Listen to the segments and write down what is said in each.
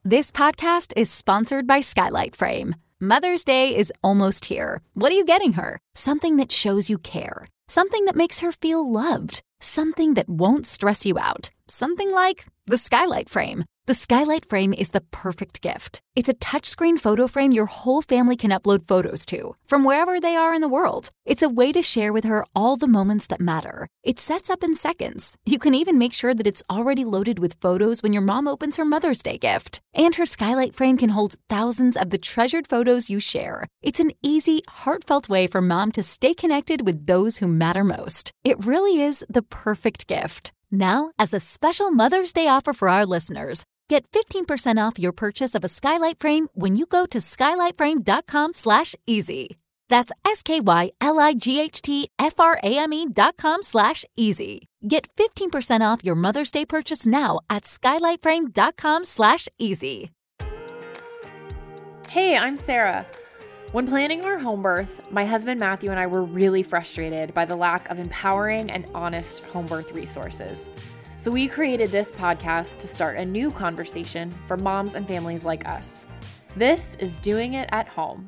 This podcast is sponsored by Skylight Frame. Mother's Day is almost here. What are you getting her? Something that shows you care. Something that makes her feel loved. Something that won't stress you out. Something like the Skylight Frame. The Skylight Frame is the perfect gift. It's a touchscreen photo frame your whole family can upload photos to, from wherever they are in the world. It's a way to share with her all the moments that matter. It sets up in seconds. You can even make sure that it's already loaded with photos when your mom opens her Mother's Day gift. And her Skylight Frame can hold thousands of the treasured photos you share. It's an easy, heartfelt way for mom to stay connected with those who matter most. It really is the perfect gift. Now, as a special Mother's Day offer for our listeners, get 15% off your purchase of a Skylight Frame when you go to skylightframe.com/easy. That's SKYLIGHTFRAME.com/easy. Get 15% off your Mother's Day purchase now at skylightframe.com/easy. Hey, I'm Sarah. When planning our home birth, my husband Matthew and I were really frustrated by the lack of empowering and honest home birth resources. So we created this podcast to start a new conversation for moms and families like us. This is Doing It at Home.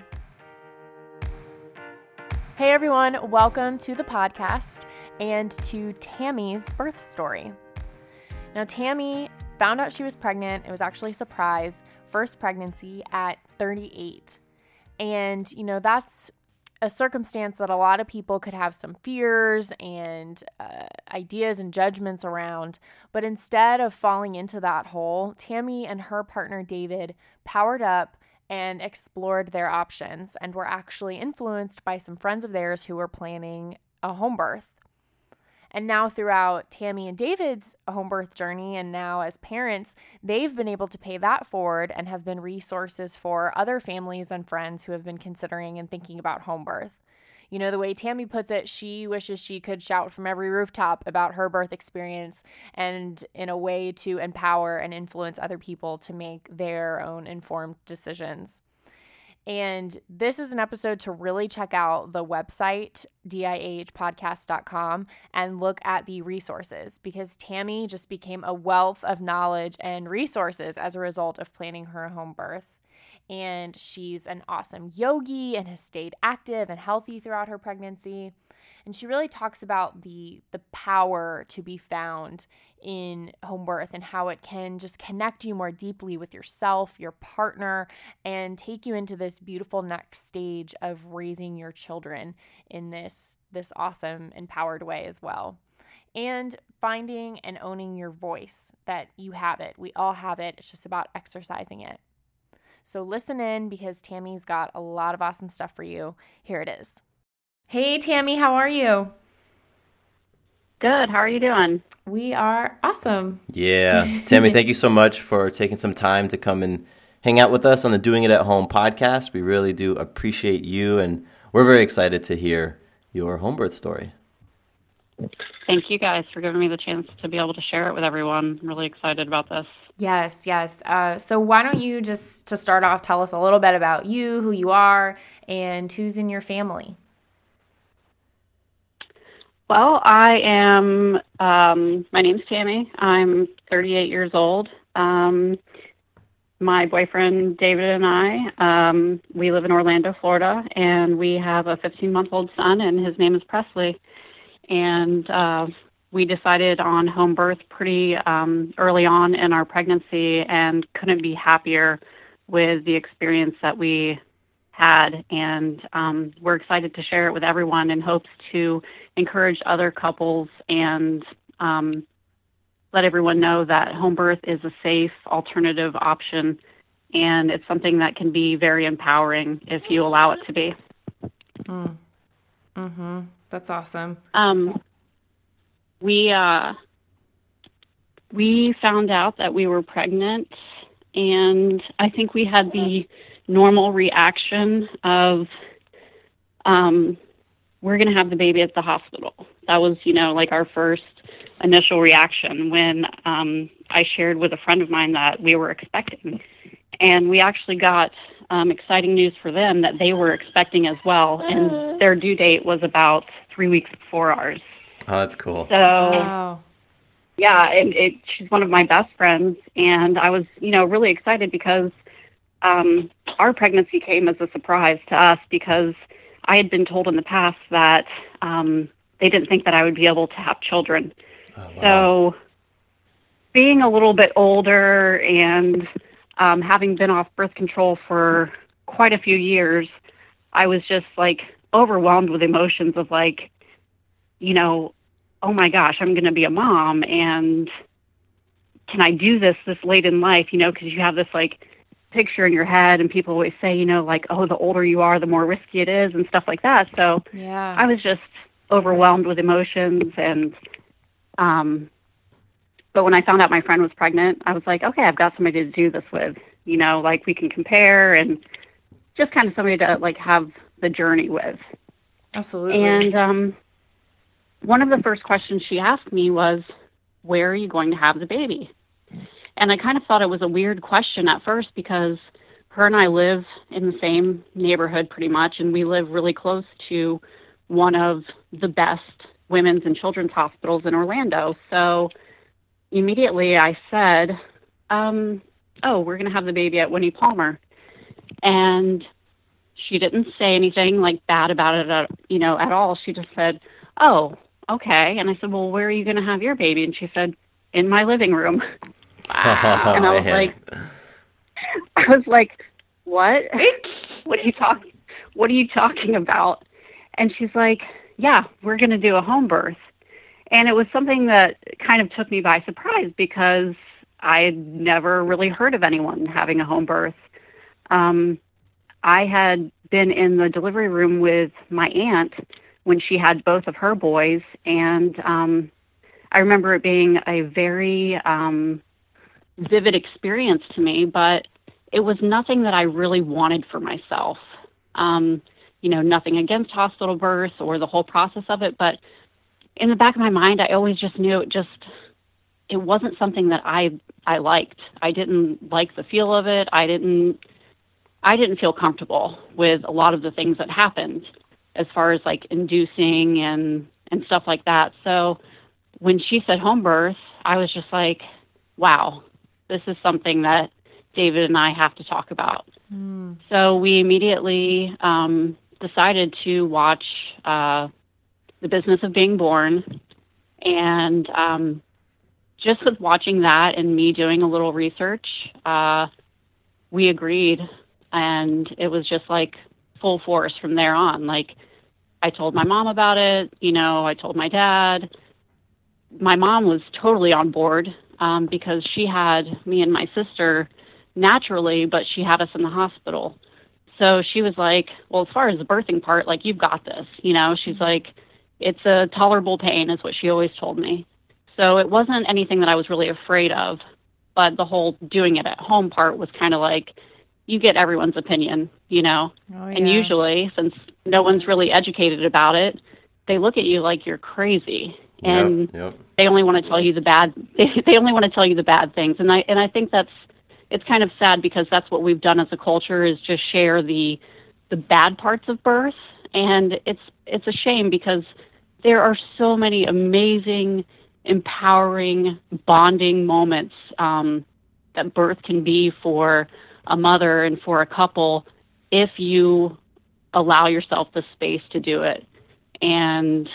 Hey everyone, welcome to the podcast and to Tammy's birth story. Now Tammy found out she was pregnant. It was actually a surprise, first pregnancy at 38. And, that's a circumstance that a lot of people could have some fears and ideas and judgments around. But instead of falling into that hole, Tammy and her partner David powered up and explored their options and were actually influenced by some friends of theirs who were planning a home birth. And now throughout Tammy and David's home birth journey, and now as parents, they've been able to pay that forward and have been resources for other families and friends who have been considering and thinking about home birth. The way Tammy puts it, she wishes she could shout from every rooftop about her birth experience and in a way to empower and influence other people to make their own informed decisions. And this is an episode to really check out the website, diahpodcast.com, and look at the resources, because Tammy just became a wealth of knowledge and resources as a result of planning her home birth. And she's an awesome yogi and has stayed active and healthy throughout her pregnancy. And she really talks about the power to be found in home birth and how it can just connect you more deeply with yourself, your partner, and take you into this beautiful next stage of raising your children in this awesome, empowered way as well. And finding and owning your voice, that you have it. We all have it. It's just about exercising it. So listen in, because Tammy's got a lot of awesome stuff for you. Here it is. Hey, Tammy, how are you? Good. How are you doing? We are awesome. Yeah. Tammy, thank you so much for taking some time to come and hang out with us on the Doing It at Home podcast. We really do appreciate you, and we're very excited to hear your home birth story. Thank you guys for giving me the chance to be able to share it with everyone. I'm really excited about this. Yes. So why don't you just, to start off, tell us a little bit about you, who you are, and who's in your family? Well, I am, my name's Tammy. I'm 38 years old. My boyfriend, David, and I, we live in Orlando, Florida, and we have a 15-month-old son, and his name is Presley. And we decided on home birth pretty early on in our pregnancy and couldn't be happier with the experience that we had. And we're excited to share it with everyone in hopes to encourage other couples and let everyone know that home birth is a safe alternative option, and it's something that can be very empowering if you allow it to be. That's awesome. We found out that we were pregnant, and I think we had the normal reaction of we're going to have the baby at the hospital. That was, like our first initial reaction when I shared with a friend of mine that we were expecting. And we actually got exciting news for them that they were expecting as well, and their due date was about 3 weeks before ours. Oh, that's cool. So, wow. Yeah, and she's one of my best friends, and I was, really excited because our pregnancy came as a surprise to us because I had been told in the past that they didn't think that I would be able to have children. Oh, wow. So being a little bit older and having been off birth control for quite a few years, I was just like overwhelmed with emotions of like, oh my gosh, I'm going to be a mom, and can I do this late in life, because you have this like picture in your head, and people always say, like, oh, the older you are, the more risky it is and stuff like that. So yeah. I was just overwhelmed with emotions. And but when I found out my friend was pregnant, I was like, okay, I've got somebody to do this with, like we can compare and just kind of somebody to like have the journey with. Absolutely. And one of the first questions she asked me was, where are you going to have the baby? And I kind of thought it was a weird question at first because her and I live in the same neighborhood pretty much, and we live really close to one of the best women's and children's hospitals in Orlando. So immediately I said, oh, we're going to have the baby at Winnie Palmer. And she didn't say anything like bad about it, at all. She just said, oh, okay. And I said, well, where are you going to have your baby? And she said, in my living room. Wow. And I was like, what? What are you talking about? And she's like, yeah, we're going to do a home birth. And it was something that kind of took me by surprise because I had never really heard of anyone having a home birth. I had been in the delivery room with my aunt when she had both of her boys, and I remember it being a very vivid experience to me, but it was nothing that I really wanted for myself. Nothing against hospital birth or the whole process of it, but in the back of my mind, I always just knew it wasn't something that I liked. I didn't like the feel of it. I didn't feel comfortable with a lot of the things that happened as far as like inducing and stuff like that. So when she said home birth, I was just like, wow, this is something that David and I have to talk about. Mm. So we immediately decided to watch The Business of Being Born. And just with watching that and me doing a little research, we agreed. And it was just like full force from there on. Like, I told my mom about it, I told my dad. My mom was totally on board because she had me and my sister naturally, but she had us in the hospital. So she was like, well, as far as the birthing part, like, you've got this, she's like, it's a tolerable pain is what she always told me. So it wasn't anything that I was really afraid of, but the whole doing it at home part was kind of like, you get everyone's opinion, Oh, yeah. And usually, since no one's really educated about it, they look at you like you're crazy, and yep. They only want to tell you the bad. They only want to tell you the bad things, and I think it's kind of sad because that's what we've done as a culture is just share the bad parts of birth, and it's a shame because there are so many amazing, empowering, bonding moments that birth can be for a mother and for a couple if you allow yourself the space to do it. And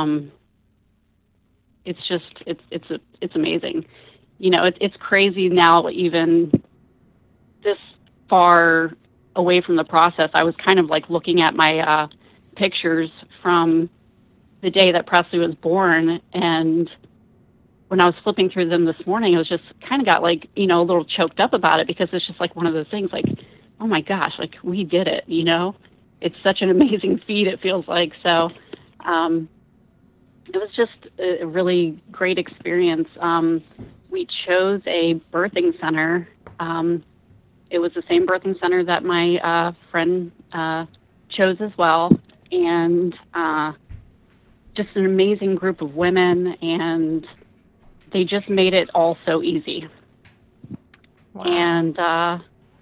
it's amazing. It's crazy now, even this far away from the process. I was kind of like looking at my pictures from the day that Presley was born, and when I was flipping through them this morning, I was just kind of got like, a little choked up about it because it's just like one of those things like, oh my gosh, like we did it, It's such an amazing feat, it feels like. So it was just a really great experience. We chose a birthing center. It was the same birthing center that my friend chose as well. And just an amazing group of women, and they just made it all so easy. Wow. And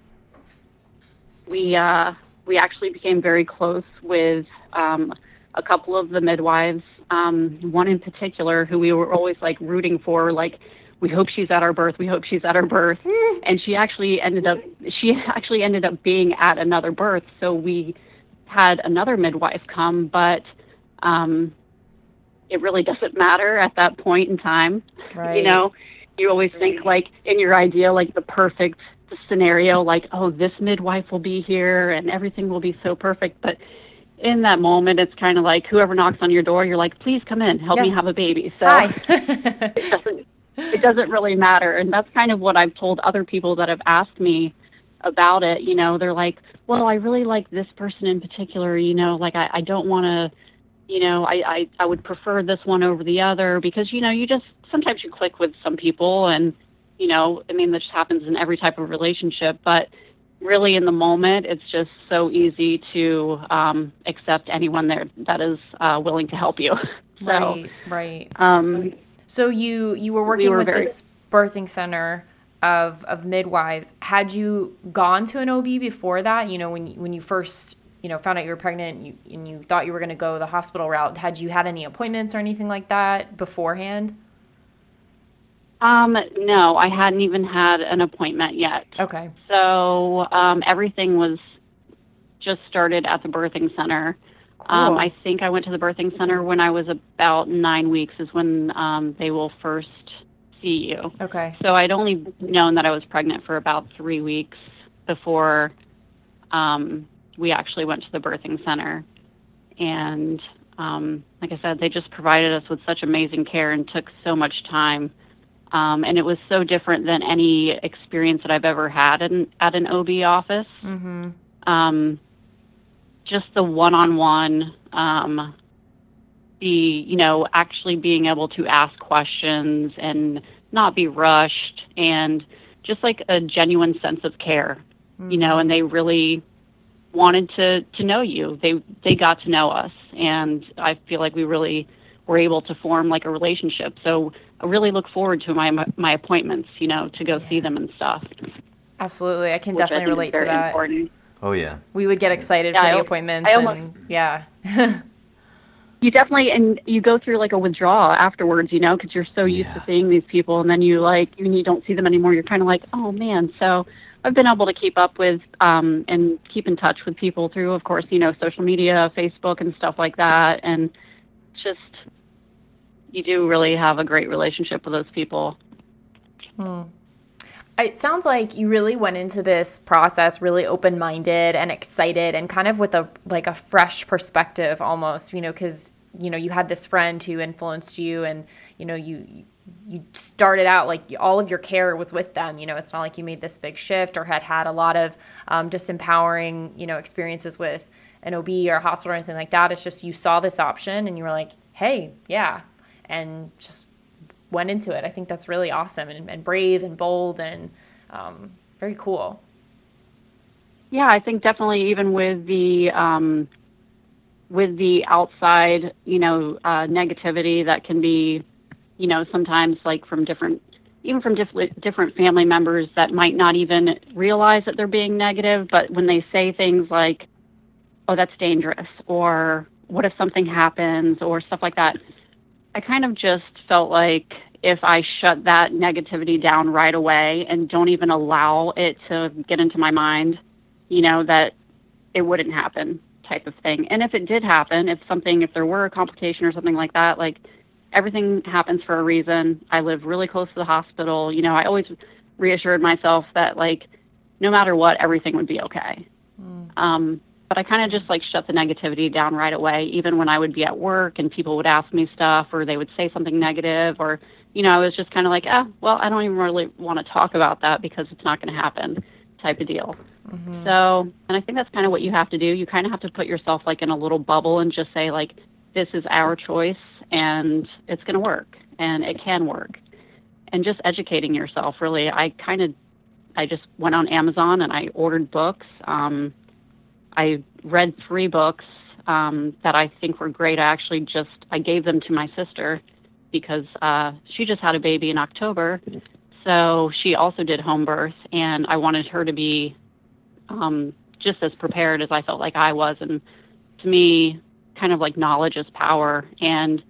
we actually became very close with a couple of the midwives one in particular who we were always like rooting for, like, we hope she's at our birth. We hope she's at our birth. And she actually ended up being at another birth. So we had another midwife come, but it really doesn't matter at that point in time. Right. You know, you always think like in your idea, like the perfect scenario, like, oh, this midwife will be here and everything will be so perfect. But in that moment, it's kind of like whoever knocks on your door, you're like, please come in, help me have a baby. So it doesn't really matter. And that's kind of what I've told other people that have asked me about it. You know, they're like, well, I really like this person in particular, you know, like I don't want to, you know, I would prefer this one over the other because, you know, sometimes you click with some people and, you know, I mean, this happens in every type of relationship, but really in the moment, it's just so easy to accept anyone there that is willing to help you. So, right. So you were working with this birthing center of midwives. Had you gone to an OB before that? You know, when you first, you know, found out you were pregnant and you thought you were going to go the hospital route, had you had any appointments or anything like that beforehand? No, I hadn't even had an appointment yet. Okay. So everything was just started at the birthing center. Cool. I think I went to the birthing center when I was about 9 weeks is when they will first see you. Okay. So I'd only known that I was pregnant for about 3 weeks before we actually went to the birthing center. And like I said, they just provided us with such amazing care and took so much time. And it was so different than any experience that I've ever had at an OB office. Mm-hmm. Just the one-on-one, you know, actually being able to ask questions and not be rushed and just like a genuine sense of care, you know, and they really wanted to know you. They got to know us, and I feel like we really were able to form like a relationship. So I really look forward to my appointments, you know, to go see them and stuff. Absolutely. I can definitely relate to that. Important. Oh, yeah. We would get excited for the appointments. Yeah. You definitely, and you go through like a withdrawal afterwards, you know, because you're so used to seeing these people, and then you don't see them anymore. You're kind of like, oh, man. So I've been able to keep up with and keep in touch with people through, of course, you know, social media, Facebook and stuff like that. And just, you do really have a great relationship with those people. It sounds like you really went into this process really open-minded and excited and kind of with a fresh perspective almost, you know, because, you know, you had this friend who influenced you and, you know, you started out like all of your care was with them. You know, it's not like you made this big shift or had a lot of disempowering, you know, experiences with an OB or a hospital or anything like that. It's just you saw this option and you were like, hey, yeah, and just went into it. I think that's really awesome and brave and bold and very cool. Yeah, I think definitely even with the outside, you know, negativity that can be, you know, sometimes like from different family members that might not even realize that they're being negative, but when they say things like, oh, that's dangerous, or what if something happens, or stuff like that, I kind of just felt like if I shut that negativity down right away and don't even allow it to get into my mind, you know, that it wouldn't happen type of thing. And if it did happen, if there were a complication or something like that, like everything happens for a reason. I live really close to the hospital. You know, I always reassured myself that like, no matter what, everything would be okay. But I kind of just like shut the negativity down right away, even when I would be at work and people would ask me stuff or they would say something negative or, you know, I was just kind of like, well, I don't even really want to talk about that because it's not going to happen type of deal. Mm-hmm. So, and I think that's kind of what you have to do. You kind of have to put yourself like in a little bubble and just say like, this is our choice and it's going to work and it can work. And just educating yourself, really. I just went on Amazon and I ordered books. I read 3 books that I think were great. I gave them to my sister because she just had a baby in October. So she also did home birth, and I wanted her to be just as prepared as I felt like I was. And to me, kind of like knowledge is power. And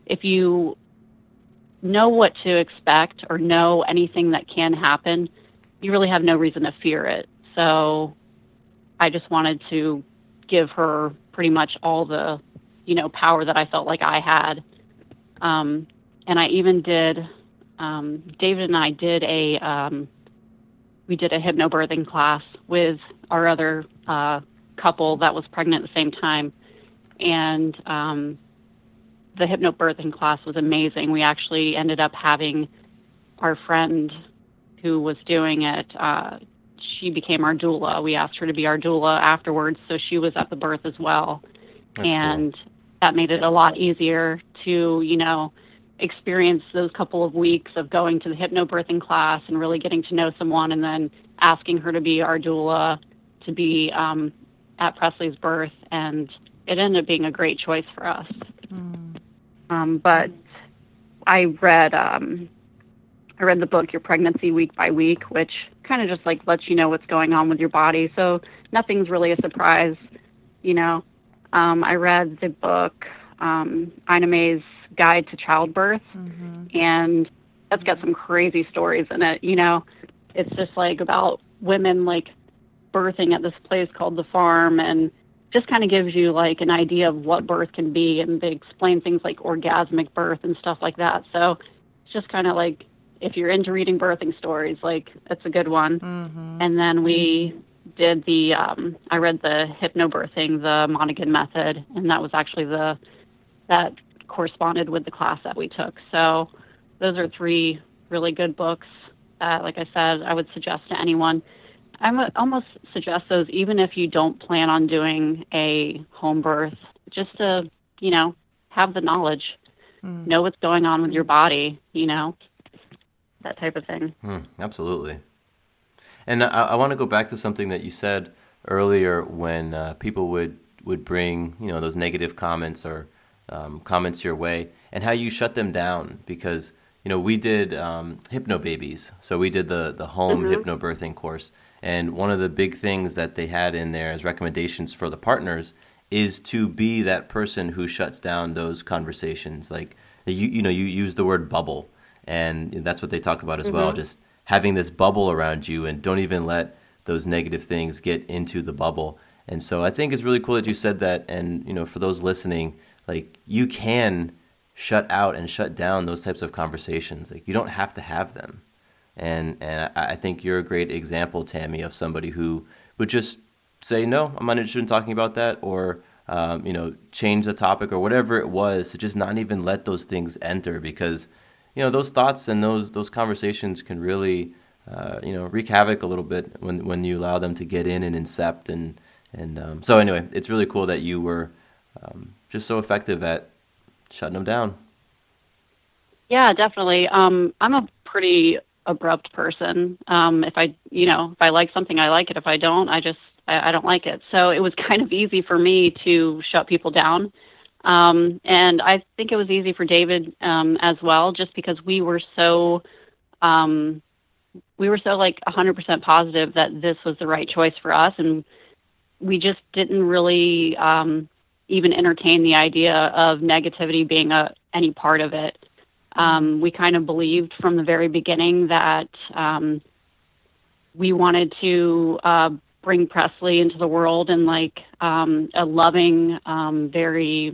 if you know what to expect or know anything that can happen, you really have no reason to fear it. So I just wanted to give her pretty much all the, power that I felt like I had. And I even did, David and I did we did a hypnobirthing class with our other couple that was pregnant at the same time. And the hypnobirthing class was amazing. We actually ended up having our friend who was doing it, she became our doula. We asked her to be our doula afterwards, so she was at the birth as well. That's and cool. That made it a lot easier to, experience those couple of weeks of going to the hypnobirthing class and really getting to know someone, and then asking her to be our doula to be at Presley's birth. And it ended up being a great choice for us. But I read the book Your Pregnancy Week by Week, which kind of just like lets you know what's going on with your body. So nothing's really a surprise, I read the book Ina May's Guide to Childbirth, and that's got some crazy stories in it. It's just like about women like birthing at this place called The Farm, and just kind of gives you like an idea of what birth can be, and they explain things like orgasmic birth and stuff like that. So it's just kind of like, if you're into reading birthing stories, like, it's a good one. And then we did I read the Hypnobirthing, the Monaghan Method, and that was actually that corresponded with the class that we took. So those are 3 really good books that, like I said, I would suggest to anyone. I would almost suggest those even if you don't plan on doing a home birth, just to, have the knowledge, know what's going on with your body, that type of thing. Absolutely. And I want to go back to something that you said earlier when people would bring, those negative comments or comments your way, and how you shut them down. Because, we did Hypnobabies. So we did the home hypnobirthing course. And one of the big things that they had in there as recommendations for the partners is to be that person who shuts down those conversations. Like, you use the word bubble. And that's what they talk about as well, just having this bubble around you, and don't even let those negative things get into the bubble. And so I think it's really cool that you said that. And, for those listening, like, you can shut out and shut down those types of conversations. Like, you don't have to have them. And I think you're a great example, Tammy, of somebody who would just say, no, I'm not interested in talking about that, or, change the topic or whatever it was, to just not even let those things enter, because those thoughts and those conversations can really, wreak havoc a little bit when you allow them to get in and incept. And so anyway, it's really cool that you were just so effective at shutting them down. Yeah, definitely. I'm a pretty abrupt person. If I like something, I like it. If I don't, I don't like it. So it was kind of easy for me to shut people down. And I think it was easy for David as well, just because we were so like 100% positive that this was the right choice for us, and we just didn't really even entertain the idea of negativity being any part of it. We kind of believed from the very beginning that we wanted to bring Presley into the world in like a loving, very,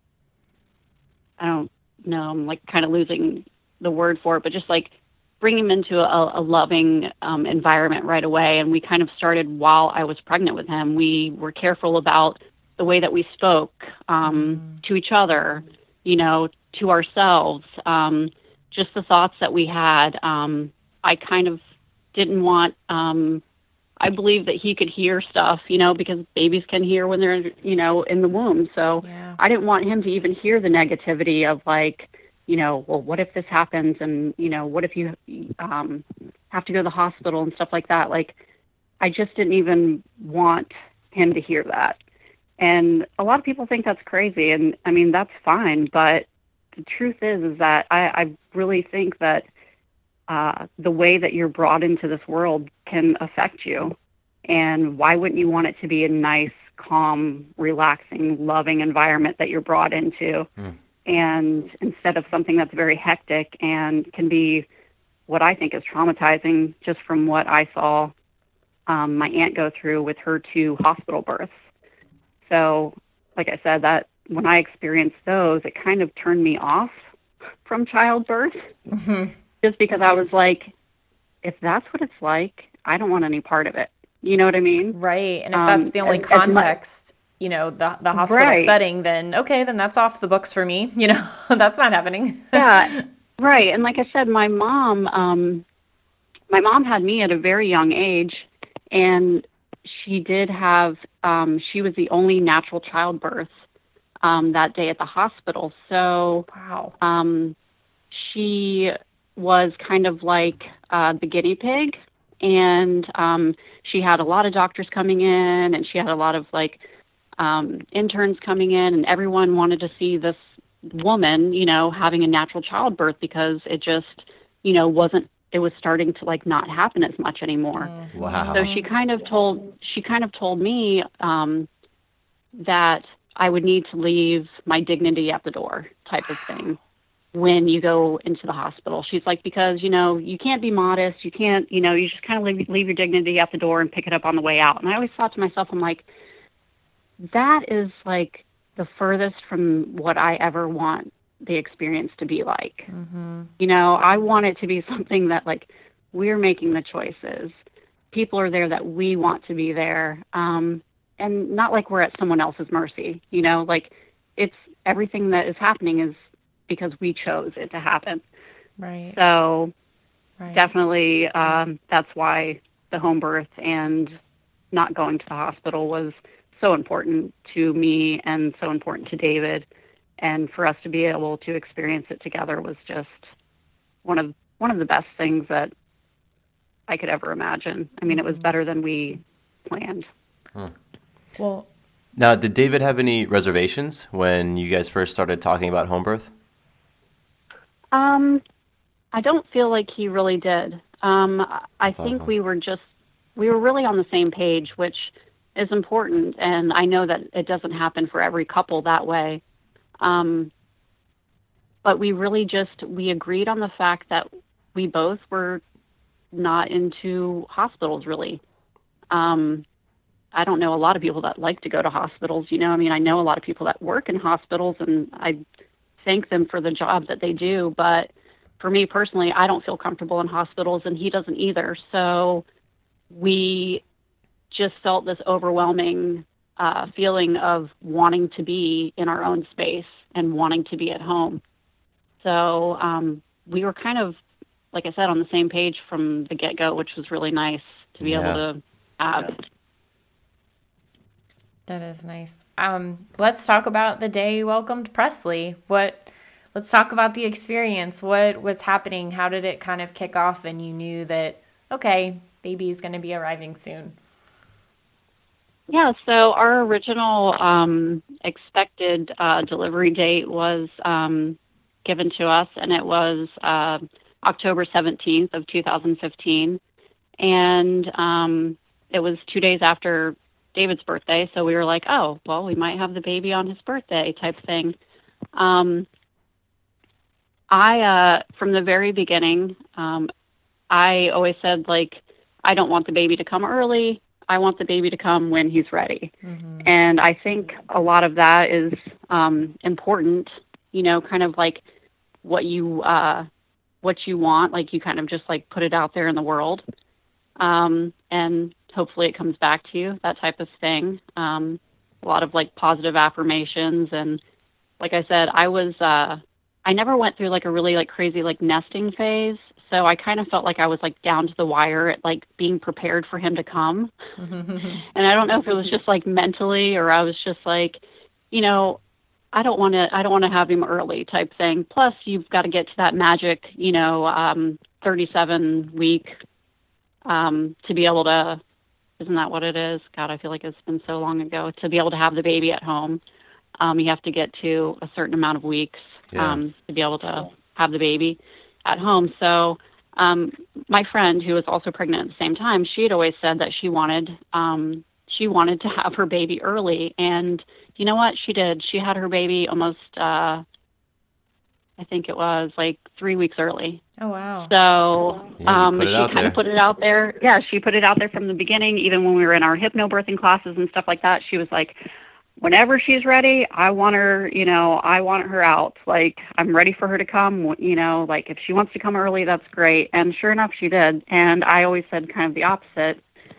I don't know, I'm like kind of losing the word for it, but just like bring him into a loving environment right away. And we kind of started while I was pregnant with him. We were careful about the way that we spoke to each other, to ourselves, just the thoughts that we had. I kind of didn't want, I believe that he could hear stuff, because babies can hear when they're, in the womb. So yeah. I didn't want him to even hear the negativity of like, well, what if this happens? And, what if you have to go to the hospital and stuff like that? Like, I just didn't even want him to hear that. And a lot of people think that's crazy. And I mean, that's fine. But the truth is that I really think that the way that you're brought into this world can affect you. And why wouldn't you want it to be a nice, calm, relaxing, loving environment that you're brought into? and instead of something that's very hectic and can be what I think is traumatizing, just from what I saw my aunt go through with her 2 hospital births. So, like I said, that when I experienced those, it kind of turned me off from childbirth, just because I was like, if that's what it's like, I don't want any part of it. You know what I mean? Right. And if that's the only context, you know, the hospital setting, then okay, then that's off the books for me. You know, that's not happening. Yeah. Right. And like I said, my mom had me at a very young age, and she did have, she was the only natural childbirth that day at the hospital. So wow. She was kind of like the guinea pig, and she had a lot of doctors coming in, and she had a lot of like interns coming in, and everyone wanted to see this woman, you know, having a natural childbirth, because it just, you know, it was starting to like not happen as much anymore. Wow. So she kind of told me that I would need to leave my dignity at the door, type of thing, when you go into the hospital. She's like, because, you know, you can't be modest. You can't, you know, you just kind of leave your dignity at the door and pick it up on the way out. And I always thought to myself, I'm like, that is like the furthest from what I ever want the experience to be like. You know, I want it to be something that like we're making the choices. People are there that we want to be there. And not like we're at someone else's mercy, you know, like it's everything that is happening is because we chose it to happen. Right. So definitely that's why the home birth and not going to the hospital was so important to me and so important to David. And for us to be able to experience it together was just one of the best things that I could ever imagine. I mean, it was better than we planned. Well, now, did David have any reservations when you guys first started talking about home birth? I don't feel like he really did. I think awesome. we were really on the same page, which is important. And I know that it doesn't happen for every couple that way. But we agreed on the fact that we both were not into hospitals, really. I don't know a lot of people that like to go to hospitals, you know. I mean, I know a lot of people that work in hospitals, and I thank them for the job that they do. But for me personally, I don't feel comfortable in hospitals, and he doesn't either. So we just felt this overwhelming feeling of wanting to be in our own space and wanting to be at home. So we were kind of, like I said, on the same page from the get-go, which was really nice to be able to have. That is nice. Let's talk about the day you welcomed Presley. Let's talk about the experience. What was happening? How did it kind of kick off and you knew that, okay, baby is going to be arriving soon? Yeah, so our original expected delivery date was given to us, and it was October 17th of 2015. And it was 2 days after David's birthday, so we were like, oh, well, we might have the baby on his birthday type thing. I from the very beginning, I always said, like, I don't want the baby to come early. I want the baby to come when he's ready. And I think a lot of that is important, you know, kind of like what you want, like you kind of just like put it out there in the world. And hopefully it comes back to you, that type of thing. A lot of like positive affirmations. And like I said, I never went through like a really like crazy like nesting phase. So I kind of felt like I was like down to the wire at like being prepared for him to come. And I don't know if it was just like mentally, or I was just like, you know, I don't want to have him early type thing. Plus you've got to get to that magic, you know, 37 week, to be able to, isn't that what it is? God, I feel like it's been so long ago, to be able to have the baby at home. You have to get to a certain amount of weeks, to be able to have the baby at home. So my friend, who was also pregnant at the same time, she had always said that she wanted to have her baby early. And you know what? She did. She had her baby almost I think it was like 3 weeks early. Oh, wow. So Yeah, you put it out she kind there. of put it out there. Yeah, she put it out there from the beginning. Even when we were in our hypnobirthing classes and stuff like that, she was like, whenever she's ready, I want her, I want her out. Like, I'm ready for her to come, like if she wants to come early, that's great. And sure enough, she did. And I always said kind of the opposite.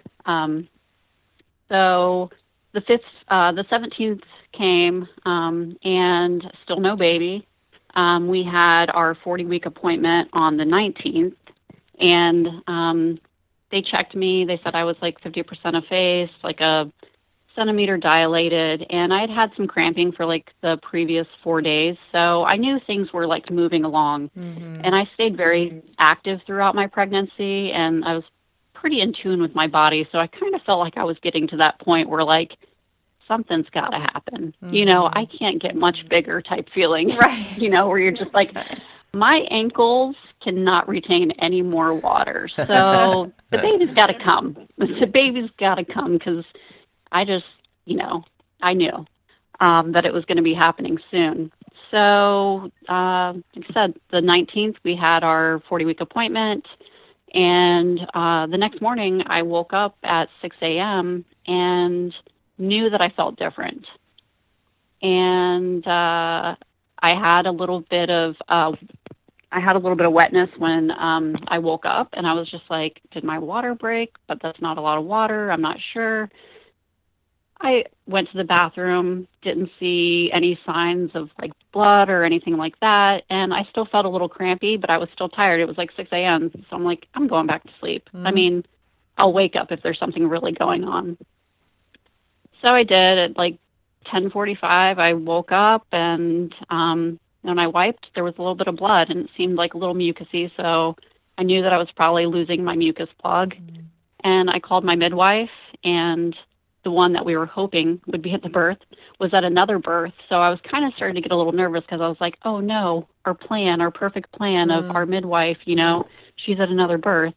So the 17th came, and still no baby. We had our 40-week appointment on the 19th, and they checked me. They said I was like 50% effaced, like a centimeter dilated, and I had some cramping for like the previous 4 days. So I knew things were like moving along, and I stayed very active throughout my pregnancy, and I was pretty in tune with my body. So I kind of felt like I was getting to that point where like, something's got to happen. I can't get much bigger type feeling, Right. Where you're just like, my ankles cannot retain any more water. So the baby's got to come. The baby's got to come because I just, I knew that it was going to be happening soon. So, like I said, the 19th, we had our 40-week appointment. And the next morning, I woke up at 6 a.m. and knew that I felt different. And I had a little bit of wetness when I woke up, and I was just like, did my water break? But that's not a lot of water. I'm not sure. I went to the bathroom, didn't see any signs of like blood or anything like that. And I still felt a little crampy, but I was still tired. It was like 6 a.m. So I'm like, I'm going back to sleep. I mean, I'll wake up if there's something really going on. So I did. At like 10:45, I woke up, and when I wiped, there was a little bit of blood, and it seemed like a little mucusy. So I knew that I was probably losing my mucus plug. And I called my midwife, and the one that we were hoping would be at the birth was at another birth. So I was kind of starting to get a little nervous because I was like, oh no, our perfect plan of our midwife, she's at another birth.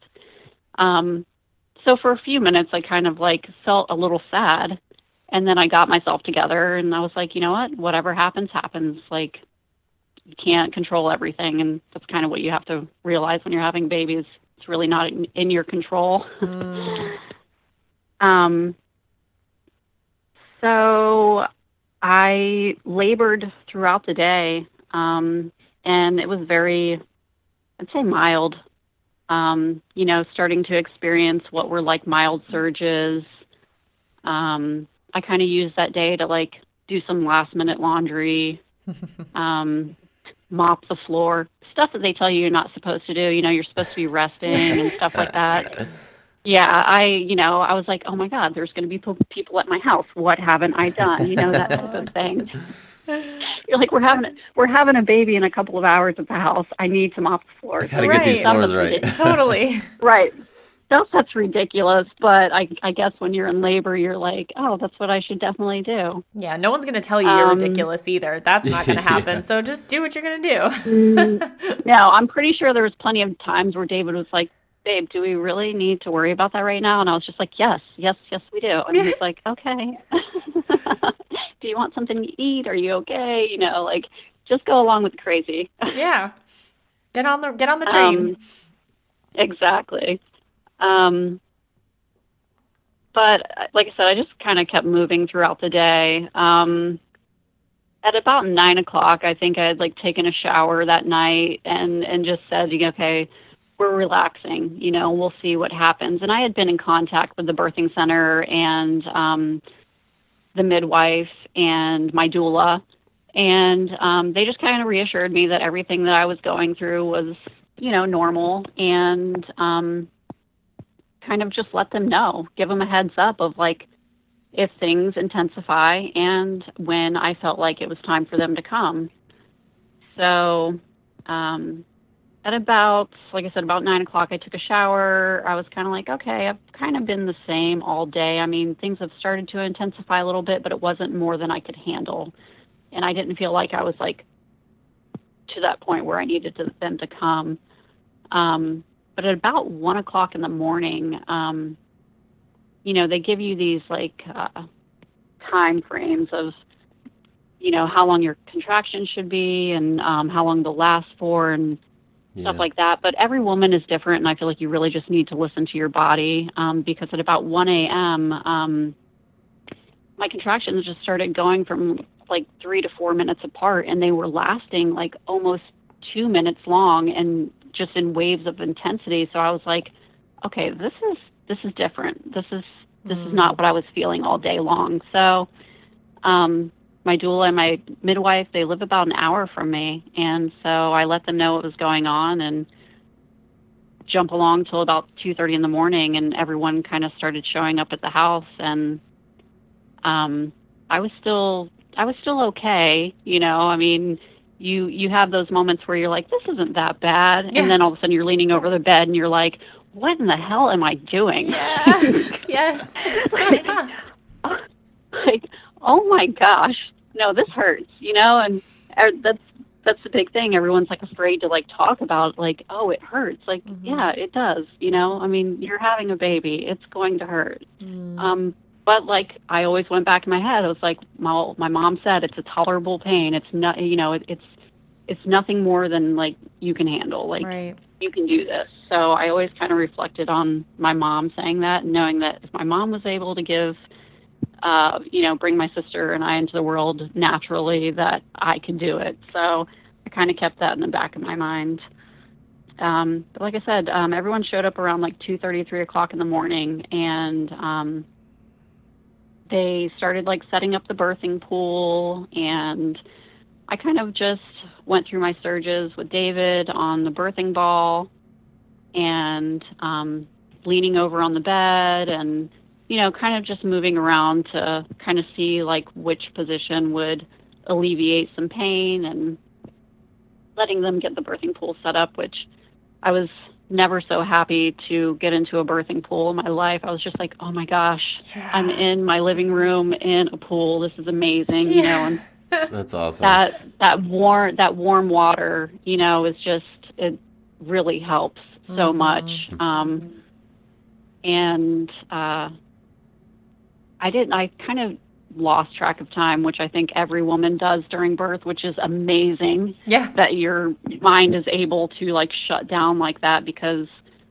So for a few minutes, I kind of like felt a little sad. And then I got myself together, and I was like, you know what? Whatever happens, happens. Like, you can't control everything, and that's kind of what you have to realize when you're having babies. It's really not in your control. So I labored throughout the day, and it was very, I'd say mild. Starting to experience what were like mild surges. I kind of used that day to like do some last minute laundry, mop the floor, stuff that they tell you you're not supposed to do. You're supposed to be resting and stuff like that. Yeah, I was like, oh my God, there's going to be people at my house. What haven't I done? That type of thing. You're like, we're having a baby in a couple of hours at the house. I need to mop the floor. Gotta get these floors right. Totally. Right. That's ridiculous, but I guess when you're in labor, you're like, oh, that's what I should definitely do. Yeah, no one's going to tell you you're ridiculous either. That's not going to happen. Yeah. So just do what you're going to do. No, I'm pretty sure there was plenty of times where David was like, babe, do we really need to worry about that right now? And I was just like, yes, we do. And he's like, okay. Do you want something to eat? Are you okay? Just go along with the crazy. Yeah. Get on the train. Exactly. But like I said, I just kind of kept moving throughout the day. At about 9 o'clock, I think I had like taken a shower that night and just said, okay, we're relaxing, we'll see what happens. And I had been in contact with the birthing center and, the midwife and my doula. And, they just kind of reassured me that everything that I was going through was, normal, and, kind of just let them know, give them a heads up of like, if things intensify and when I felt like it was time for them to come. So, at about, like I said, about 9 o'clock, I took a shower. I was kind of like, okay, I've kind of been the same all day. I mean, things have started to intensify a little bit, but it wasn't more than I could handle. And I didn't feel like I was like to that point where I needed them to come. But at about 1 o'clock in the morning, they give you these like time frames of how long your contractions should be and how long they'll last for and stuff like that. But every woman is different, and I feel like you really just need to listen to your body because at about 1 a.m., my contractions just started going from like 3 to 4 minutes apart, and they were lasting like almost 2 minutes long and just in waves of intensity. So I was like, okay, this is different. This is not what I was feeling all day long. So my doula and my midwife, they live about an hour from me. And so I let them know what was going on and jump along till about 2:30 in the morning. And everyone kind of started showing up at the house. And I was still okay. I mean, you have those moments where you're like, this isn't that bad. Yeah. And then all of a sudden you're leaning over the bed and you're like, what in the hell am I doing? Yeah. Yes. like, oh my gosh, no, this hurts, and that's the big thing. Everyone's like afraid to like talk about like, oh, it hurts. Like, yeah, it does. I mean, you're having a baby, it's going to hurt. But like, I always went back in my head. I was like, my mom said it's a tolerable pain. It's not, it's nothing more than like you can handle. Like, right. You can do this. So I always kind of reflected on my mom saying that, and knowing that if my mom was able to give, bring my sister and I into the world naturally, that I could do it. So I kind of kept that in the back of my mind. But like I said, everyone showed up around like 2:30, 3 o'clock in the morning, and they started like setting up the birthing pool, and I kind of just went through my surges with David on the birthing ball and leaning over on the bed and, kind of just moving around to kind of see like which position would alleviate some pain, and letting them get the birthing pool set up, which I was never so happy to get into a birthing pool in my life. I was just like, oh my gosh, yeah. I'm in my living room in a pool. This is amazing, and that's awesome. That warm water, is just, it really helps so much. I kind of lost track of time, which I think every woman does during birth, which is amazing. Yeah. That your mind is able to like shut down like that, because,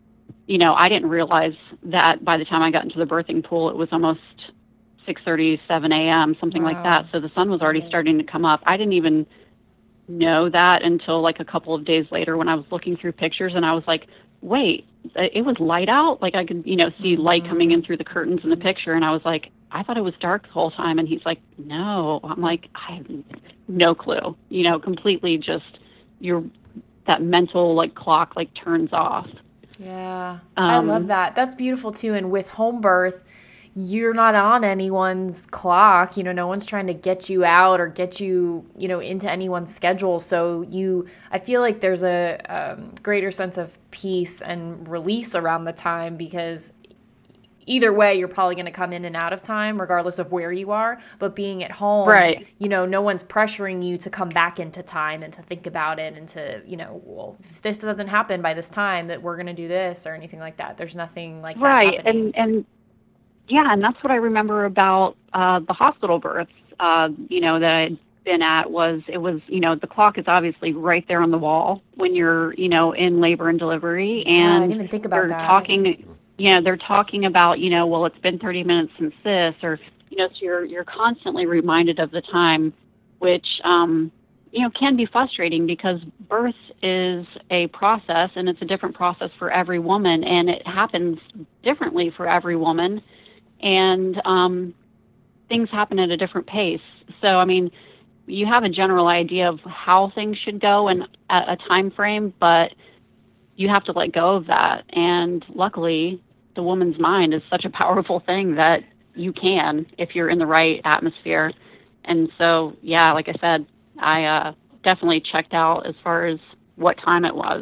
I didn't realize that by the time I got into the birthing pool, it was almost 6:30, 7 a.m., something like that. So the sun was already starting to come up. I didn't even know that until like a couple of days later when I was looking through pictures, and I was like, wait, it was light out? Like I could, see light coming in through the curtains in the picture. And I was like, I thought it was dark the whole time. And he's like, no. I'm like, I have no clue, completely just that mental like clock like turns off. Yeah. I love that. That's beautiful too. And with home birth, you're not on anyone's clock. No one's trying to get you out or get you, into anyone's schedule. So I feel like there's a greater sense of peace and release around the time, because either way, you're probably going to come in and out of time regardless of where you are. But being at home, right. No one's pressuring you to come back into time and to think about it and to, well, if this doesn't happen by this time, that we're going to do this or anything like that. There's nothing like that happening. And yeah, and that's what I remember about the hospital births, that I'd been at it was, the clock is obviously right there on the wall when you're, in labor and delivery. And I didn't even think about that. They're talking about, well, it's been 30 minutes since this, or, so you're constantly reminded of the time, which, can be frustrating, because birth is a process, and it's a different process for every woman, and it happens differently for every woman. And things happen at a different pace. So, I mean, you have a general idea of how things should go and a time frame, but you have to let go of that. And luckily, the woman's mind is such a powerful thing that you can, if you're in the right atmosphere. And so, yeah, like I said, I definitely checked out as far as what time it was.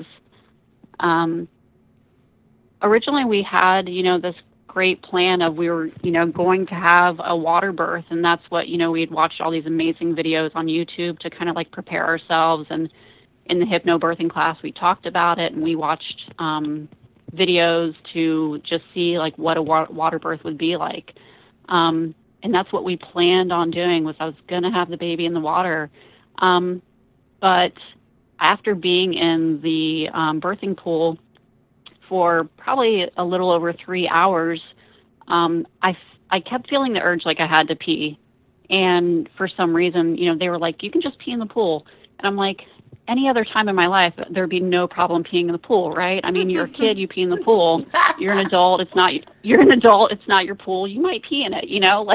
Originally, we had, this great plan of we were, going to have a water birth, and that's what, we had watched all these amazing videos on YouTube to kind of like prepare ourselves. And in the hypnobirthing class, we talked about it, and we watched videos to just see like what a water birth would be like. and that's what we planned on doing, was I was going to have the baby in the water. But after being in the birthing pool for probably a little over 3 hours, I kept feeling the urge like I had to pee. And for some reason, they were like, you can just pee in the pool. And I'm like, any other time in my life, there'd be no problem peeing in the pool, right? I mean, you're a kid, you pee in the pool. You're an adult, it's not your pool. You might pee in it,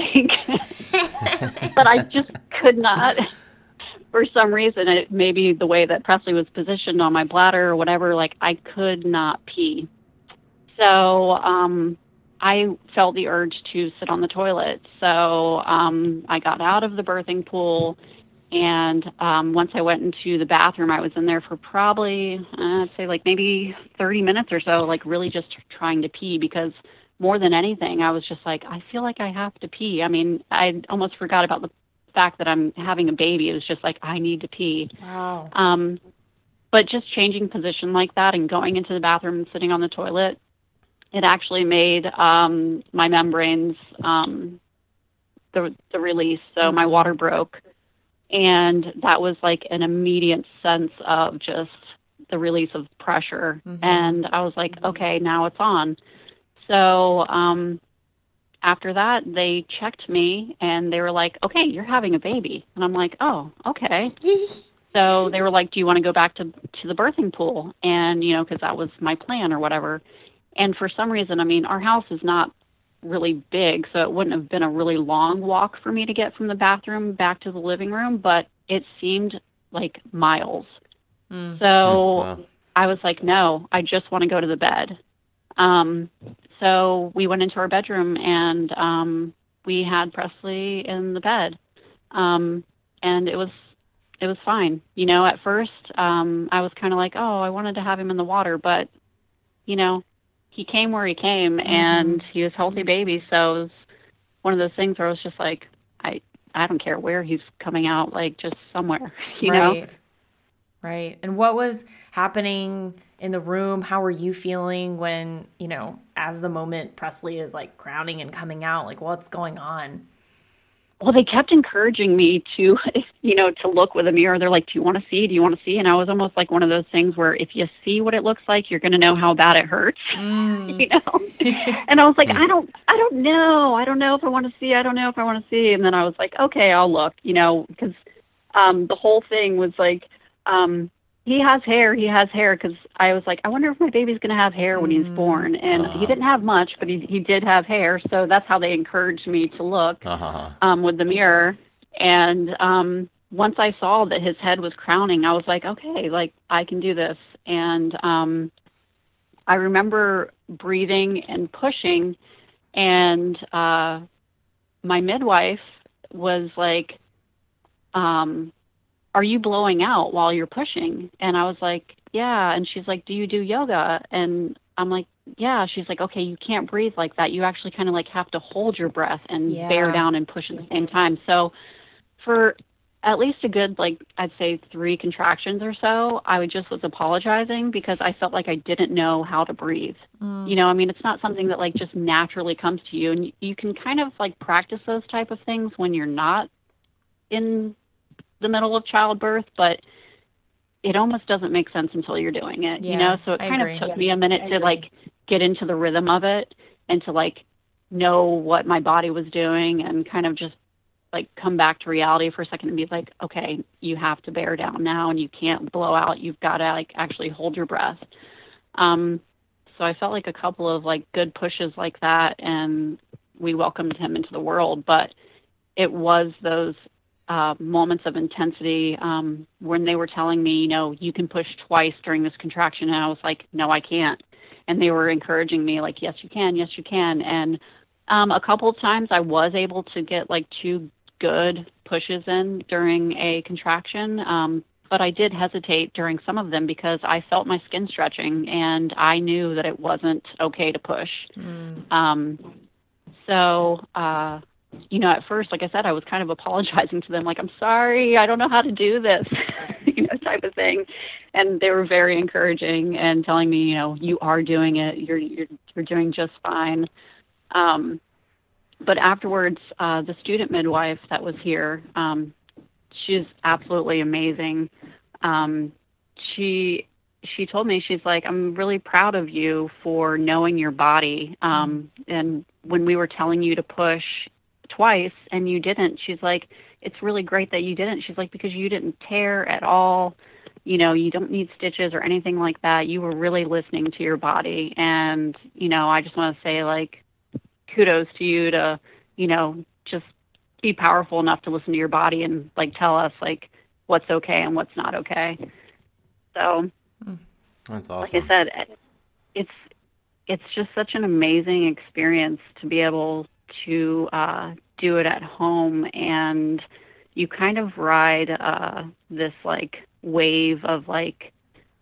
but I just could not. For some reason, it maybe the way that Presley was positioned on my bladder or whatever, like I could not pee. So I felt the urge to sit on the toilet. So I got out of the birthing pool, and once I went into the bathroom, I was in there for probably, I'd say like maybe 30 minutes or so, like really just trying to pee, because more than anything, I was just like, I feel like I have to pee. I mean, I almost forgot about the fact that I'm having a baby. It was just like, I need to pee. Wow. But just changing position like that and going into the bathroom and sitting on the toilet, it actually made my membranes, the release. So my water broke. And that was like an immediate sense of just the release of pressure. And I was like, okay, now it's on. So after that, they checked me and they were like, okay, you're having a baby. And I'm like, oh, okay. So they were like, do you want to go back to the birthing pool? And, because that was my plan or whatever. And for some reason, I mean, our house is not really big, so it wouldn't have been a really long walk for me to get from the bathroom back to the living room, but it seemed like miles. So wow. I was like, no, I just want to go to the bed. So we went into our bedroom and we had Presley in the bed. And it was fine. At first, I was kind of like, oh, I wanted to have him in the water, but, he came where he came, and he was a healthy baby. So it was one of those things where I was just like, I don't care where he's coming out, like just somewhere, you know? Right. And what was happening in the room? How were you feeling when, as the moment Presley is like crowning and coming out, like what's going on? Well, they kept encouraging me to, to look with a mirror. They're like, do you want to see? Do you want to see? And I was almost like one of those things where if you see what it looks like, you're going to know how bad it hurts, And I was like, I don't know. I don't know if I want to see. I don't know if I want to see. And then I was like, okay, I'll look, because the whole thing was like, he has hair, because I was like, I wonder if my baby's going to have hair when he's born. And he didn't have much, but he did have hair. So that's how they encouraged me to look with the mirror. And once I saw that his head was crowning, I was like, okay, like I can do this. And I remember breathing and pushing, and my midwife was like, are you blowing out while you're pushing? And I was like, yeah. And she's like, do you do yoga? And I'm like, yeah. She's like, okay, you can't breathe like that. You actually kind of like have to hold your breath and bear down and push at the same time. So for at least a good, like, I'd say 3 contractions or so, I just was apologizing because I felt like I didn't know how to breathe. I mean, it's not something that like just naturally comes to you. And you can kind of like practice those type of things when you're not in the middle of childbirth, but it almost doesn't make sense until you're doing it, so it kind of took me a minute to like get into the rhythm of it and to like know what my body was doing and kind of just like come back to reality for a second and be like, okay, you have to bear down now and you can't blow out. You've got to like actually hold your breath. So I felt like a couple of like good pushes like that, and we welcomed him into the world, but it was those moments of intensity when they were telling me, you can push twice during this contraction. And I was like, no, I can't. And they were encouraging me like, yes, you can. Yes, you can. And a couple of times I was able to get like 2 good pushes in during a contraction. But I did hesitate during some of them because I felt my skin stretching and I knew that it wasn't okay to push. At first, like I said, I was kind of apologizing to them, like, I'm sorry, I don't know how to do this, type of thing. And they were very encouraging and telling me, you are doing it. You're doing just fine. But afterwards, the student midwife that was here, she's absolutely amazing. She told me, she's like, I'm really proud of you for knowing your body. And when we were telling you to push twice and you didn't, she's like, it's really great that you didn't. She's like, because you didn't tear at all. You know, you don't need stitches or anything like that. You were really listening to your body. And, you know, I just want to say, like, kudos to you to, you know, just be powerful enough to listen to your body and, like, tell us, like, what's okay and what's not okay. So, that's awesome. Like I said, it's just such an amazing experience to be able to do it at home, and you kind of ride this like wave of like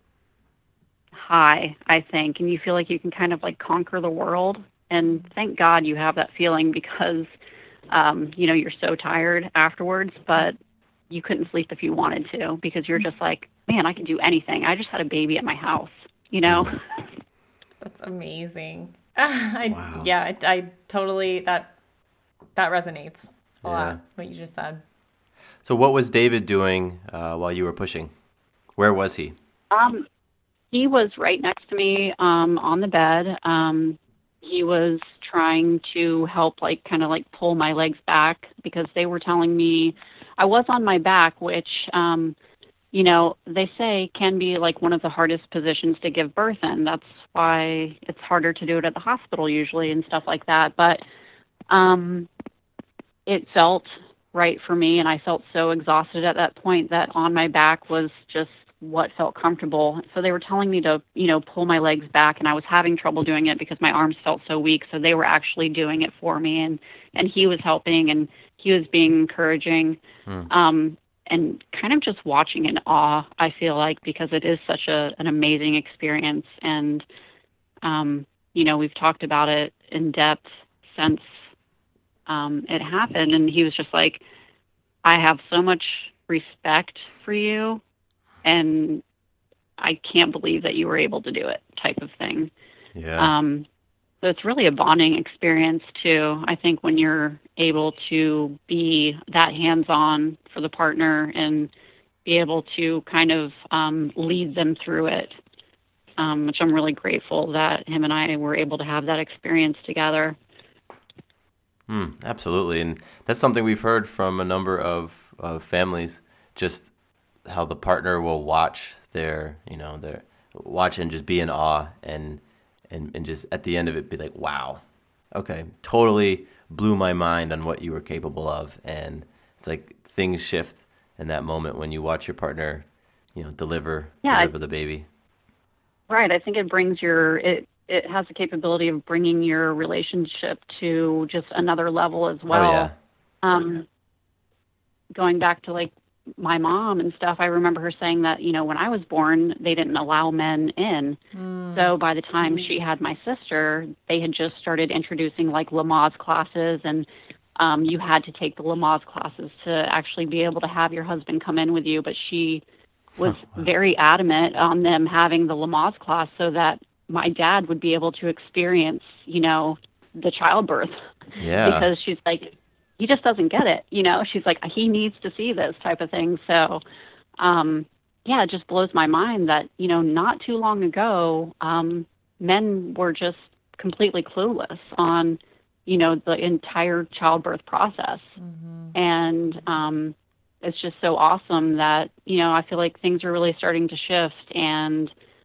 high, I think, and you feel like you can kind of like conquer the world. And thank God you have that feeling, because you know, you're so tired afterwards, but you couldn't sleep if you wanted to, because you're just like, man, I can do anything. I just had a baby at my house, you know? That's amazing. Wow. Yeah, I totally, that resonates a lot, what you just said. So what was David doing while you were pushing? Where was he? He was right next to me on the bed. He was trying to help, like, kind of like pull my legs back, because they were telling me I was on my back, which, you know, they say can be like one of the hardest positions to give birth in. That's why it's harder to do it at the hospital usually and stuff like that. But it felt right for me, and I felt so exhausted at that point that on my back was just what felt comfortable. So they were telling me to, you know, pull my legs back, and I was having trouble doing it because my arms felt so weak. So they were actually doing it for me, and he was helping, and he was being encouraging, and kind of just watching in awe, I feel like, because it is such an amazing experience. And, you know, we've talked about it in depth since it happened, and he was just like, I have so much respect for you, and I can't believe that you were able to do it, type of thing. Yeah. So it's really a bonding experience too. I think when you're able to be that hands-on for the partner and be able to kind of lead them through it, which I'm really grateful that him and I were able to have that experience together. Absolutely. And that's something we've heard from a number of families, just how the partner will watch their watch and just be in awe and just at the end of it be like, wow, okay, totally blew my mind on what you were capable of. And it's like things shift in that moment when you watch your partner, you know, deliver the baby. Right. I think it brings it has the capability of bringing your relationship to just another level as well. Oh, yeah. Going back to like my mom and stuff, I remember her saying that, you know, when I was born, they didn't allow men in. So by the time she had my sister, they had just started introducing like Lamaze classes, and you had to take the Lamaze classes to actually be able to have your husband come in with you. But she was very adamant on them having the Lamaze class so that my dad would be able to experience, you know, the childbirth. Yeah. Because she's like, he just doesn't get it, you know. She's like, he needs to see this type of thing. So, yeah, it just blows my mind that, you know, not too long ago, men were just completely clueless on, you know, the entire childbirth process. And it's just so awesome that, you know, I feel like things are really starting to shift, and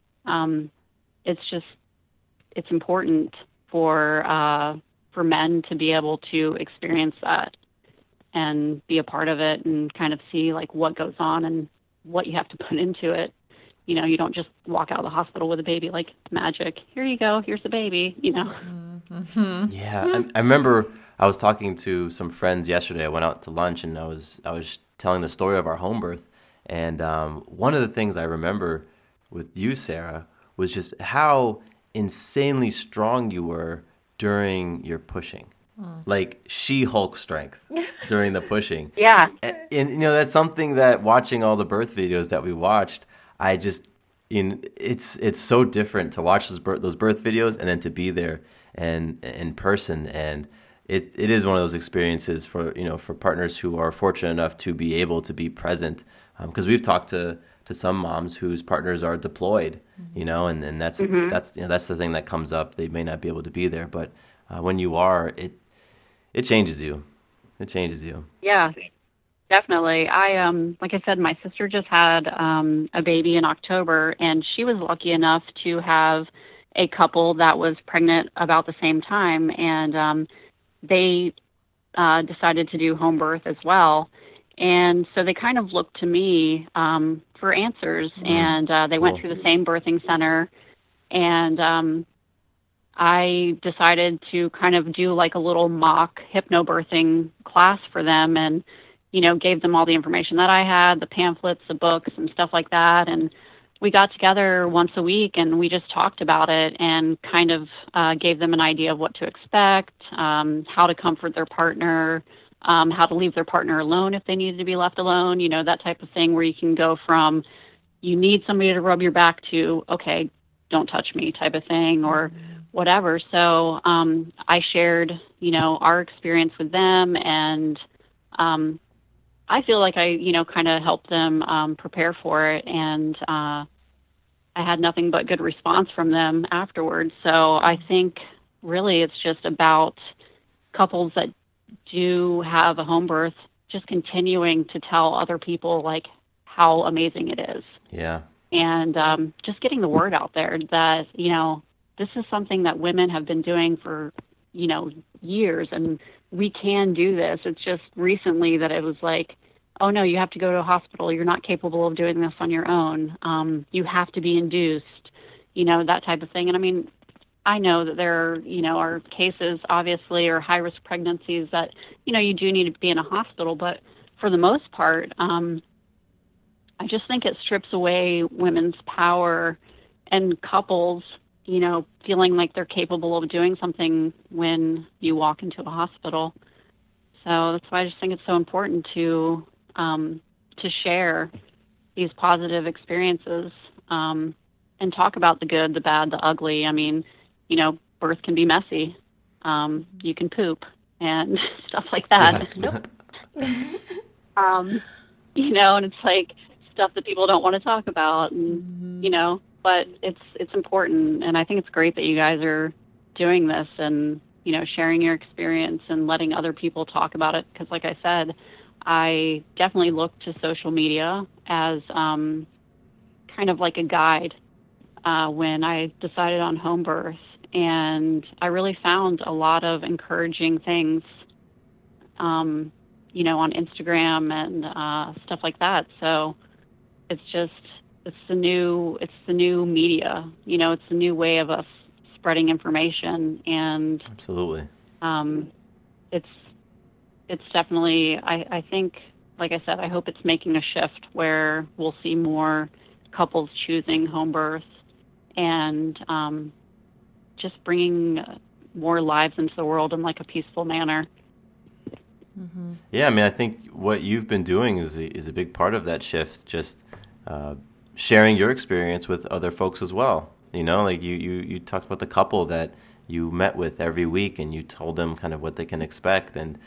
it's important for men to be able to experience that and be a part of it and kind of see like what goes on and what you have to put into it. You know, you don't just walk out of the hospital with a baby like magic. Here you go. Here's the baby, you know? Yeah. I remember I was talking to some friends yesterday. I went out to lunch, and I was telling the story of our home birth. And one of the things I remember with you, Sarah, was just how insanely strong you were during your pushing. Like She-Hulk strength during the pushing. Yeah. And you know, that's something that watching all the birth videos that we watched, I just, it's so different to watch those birth videos and then to be there and in person. And it is one of those experiences for, for partners who are fortunate enough to be able to be present. Because we've talked to some moms whose partners are deployed, and that's that's the thing that comes up. They may not be able to be there, but when you are, it changes you. It changes you. Yeah, definitely. Like I said, my sister just had a baby in October, and she was lucky enough to have a couple that was pregnant about the same time, and they decided to do home birth as well. And so they kind of looked to me for answers, and they went through the same birthing center, and I decided to kind of do like a little mock hypnobirthing class for them, and gave them all the information that I had, the pamphlets, the books, and stuff like that. And we got together once a week, and we just talked about it and kind of gave them an idea of what to expect, how to comfort their partner, how to leave their partner alone if they needed to be left alone, that type of thing, where you can go from you need somebody to rub your back to, okay, don't touch me type of thing, or whatever. So I shared, our experience with them, and I feel like I, kind of helped them prepare for it, and I had nothing but good response from them afterwards. So I think really it's just about couples that do have a home birth just continuing to tell other people like how amazing it is. Yeah. And just getting the word out there that, this is something that women have been doing for, years, and we can do this. It's just recently that it was like, oh no, you have to go to a hospital. You're not capable of doing this on your own. You have to be induced, that type of thing. And I mean, I know that there are cases, obviously, or high-risk pregnancies that, you do need to be in a hospital. But for the most part, I just think it strips away women's power and couples, feeling like they're capable of doing something when you walk into a hospital. So that's why I just think it's so important to share these positive experiences and talk about the good, the bad, the ugly. I mean, birth can be messy. You can poop and stuff like that. And it's like stuff that people don't want to talk about, and but it's important. And I think it's great that you guys are doing this and sharing your experience and letting other people talk about it. Because, like I said, I definitely look to social media as kind of like a guide when I decided on home birth. And I really found a lot of encouraging things, on Instagram and stuff like that. So it's the new media, it's the new way of us spreading information. And absolutely, it's definitely, I think, like I said, I hope it's making a shift where we'll see more couples choosing home birth and just bringing more lives into the world in like a peaceful manner. Mm-hmm. Yeah, I mean, I think what you've been doing is a big part of that shift, just sharing your experience with other folks as well. Like you talked about the couple that you met with every week, and you told them kind of what they can expect. And,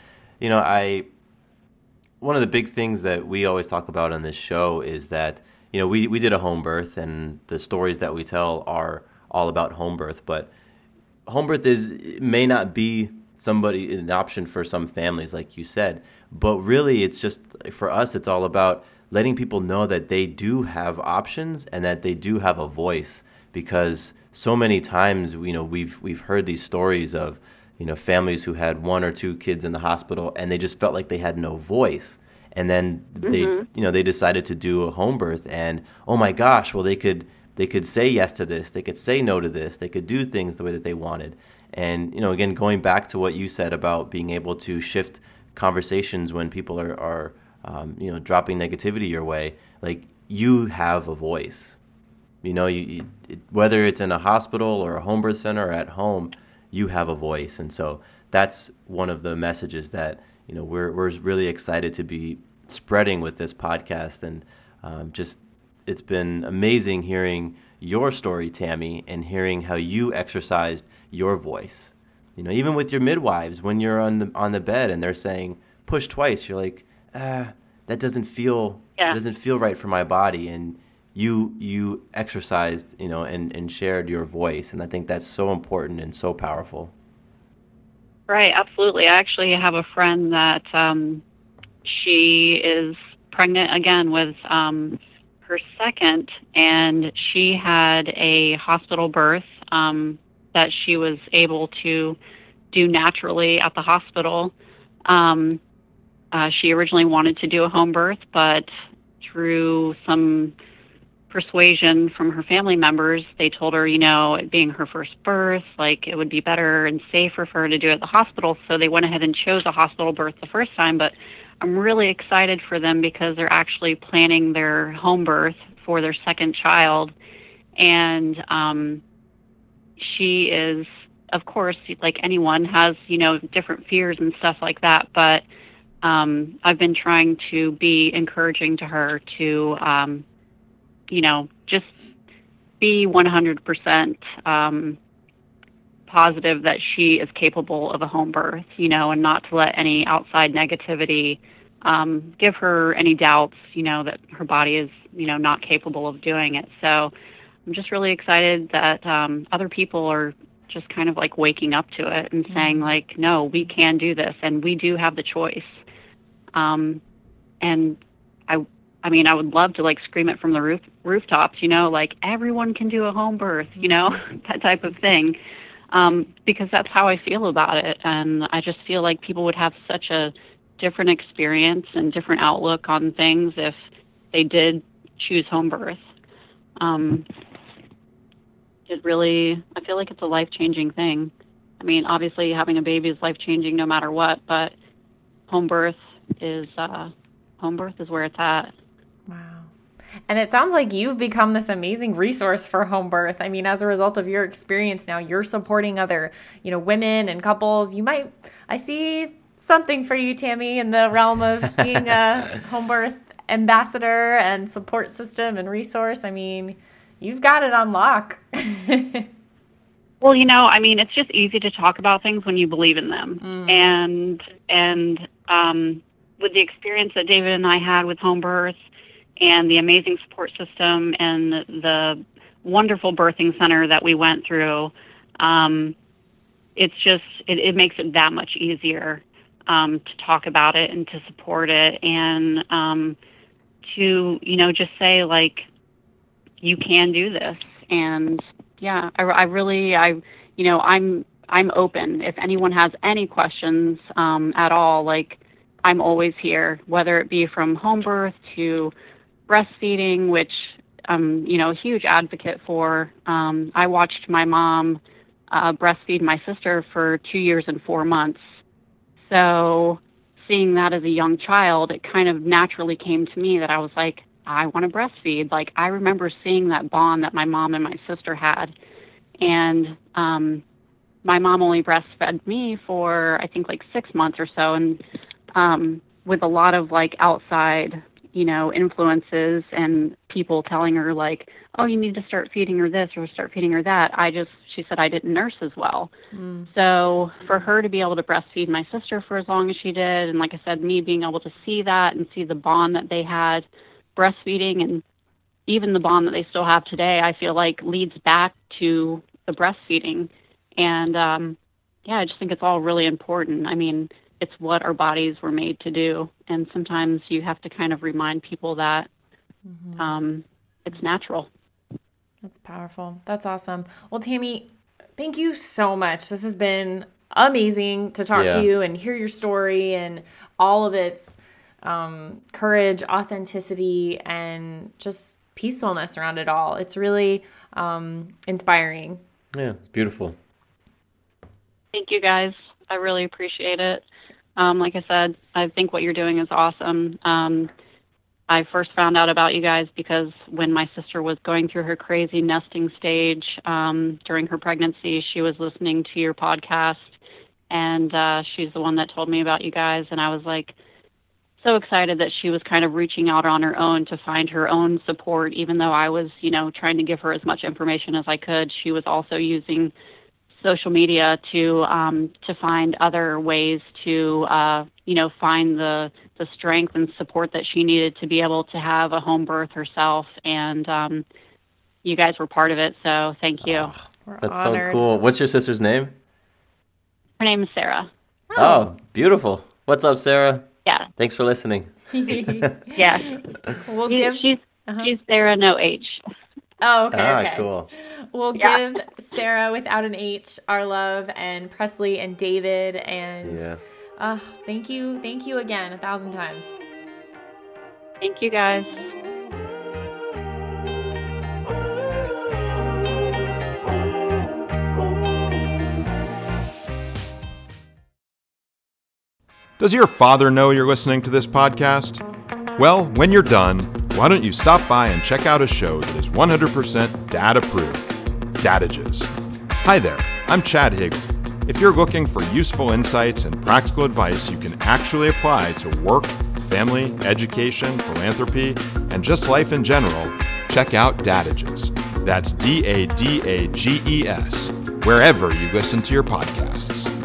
one of the big things that we always talk about on this show is that, we did a home birth, and the stories that we tell are all about home birth, but home birth may not be an option for some families, like you said, but really it's just, for us, it's all about letting people know that they do have options and that they do have a voice, because so many times, we've heard these stories of, families who had one or two kids in the hospital and they just felt like they had no voice. And then they decided to do a home birth, and oh my gosh, well, they could say yes to this, they could say no to this, they could do things the way that they wanted. And, again, going back to what you said about being able to shift conversations when people are dropping negativity your way, like, you have a voice. Whether it's in a hospital or a home birth center or at home, you have a voice. And so that's one of the messages that, we're really excited to be spreading with this podcast. And it's been amazing hearing your story, Tammy, and hearing how you exercised your voice Even with your midwives, when you're on the bed and they're saying push twice, you're like, that doesn't feel right for my body. And you exercised, and shared your voice, and I think that's so important and so powerful. Right, absolutely. I actually have a friend that she is pregnant again with her second, and she had a hospital birth that she was able to do naturally at the hospital. She originally wanted to do a home birth, but through some persuasion from her family members, they told her, it being her first birth, like it would be better and safer for her to do it at the hospital. So they went ahead and chose a hospital birth the first time. But I'm really excited for them because they're actually planning their home birth for their second child. And she is, of course, like anyone, has, different fears and stuff like that. But I've been trying to be encouraging to her to, just be 100% positive that she is capable of a home birth, and not to let any outside negativity give her any doubts, that her body is, not capable of doing it. So I'm just really excited that other people are just kind of like waking up to it and saying like, no, we can do this and we do have the choice. And I would love to like scream it from the rooftops, like everyone can do a home birth, that type of thing. Because that's how I feel about it. And I just feel like people would have such a different experience and different outlook on things if they did choose home birth. I feel like it's a life-changing thing. I mean, obviously having a baby is life-changing no matter what, but home birth is where it's at. Wow. And it sounds like you've become this amazing resource for home birth. I mean, as a result of your experience now, you're supporting other, women and couples. I see something for you, Tammy, in the realm of being a home birth ambassador and support system and resource. I mean, you've got it on lock. Well, it's just easy to talk about things when you believe in them. And with the experience that David and I had with home birth and the amazing support system and the wonderful birthing center that we went through, it makes it that much easier to talk about it and to support it and to, just say, like, you can do this. And, yeah, I'm open. If anyone has any questions at all, like, I'm always here, whether it be from home birth to breastfeeding, which I'm, a huge advocate for. I watched my mom breastfeed my sister for 2 years and 4 months. So seeing that as a young child, it kind of naturally came to me that I was like, I want to breastfeed. Like, I remember seeing that bond that my mom and my sister had. And my mom only breastfed me for, I think, like 6 months or so. And with a lot of like outside, influences and people telling her like, oh, you need to start feeding her this or start feeding her that. She said I didn't nurse as well. So for her to be able to breastfeed my sister for as long as she did, and like I said, me being able to see that and see the bond that they had breastfeeding, and even the bond that they still have today, I feel like leads back to the breastfeeding. And I just think it's all really important. I mean, it's what our bodies were made to do. And sometimes you have to kind of remind people that it's natural. That's powerful. That's awesome. Well, Tammy, thank you so much. This has been amazing to talk to you and hear your story and all of its courage, authenticity, and just peacefulness around it all. It's really inspiring. Yeah, it's beautiful. Thank you, guys. I really appreciate it. Like I said, I think what you're doing is awesome. I first found out about you guys because when my sister was going through her crazy nesting stage during her pregnancy, she was listening to your podcast, and she's the one that told me about you guys. And I was like so excited that she was kind of reaching out on her own to find her own support, even though I was, trying to give her as much information as I could. She was also using social media to find other ways to find the strength and support that she needed to be able to have a home birth herself. And you guys were part of it, so thank you. Oh, that's honored. So cool. What's your sister's name? Her name is Sarah. Oh, beautiful. What's up, Sarah? Yeah. Thanks for listening. Yes. She's Sarah, no H. Oh, okay. Cool. We'll give Sarah without an H our love, and Presley and David, and thank you again 1,000 times. Thank you, guys. Does your father know you're listening to this podcast? Well, when you're done, why don't you stop by and check out a show that is 100% dad-approved, Dadages. Hi there, I'm Chad Higley. If you're looking for useful insights and practical advice you can actually apply to work, family, education, philanthropy, and just life in general, check out Dadages. That's Dadages, wherever you listen to your podcasts.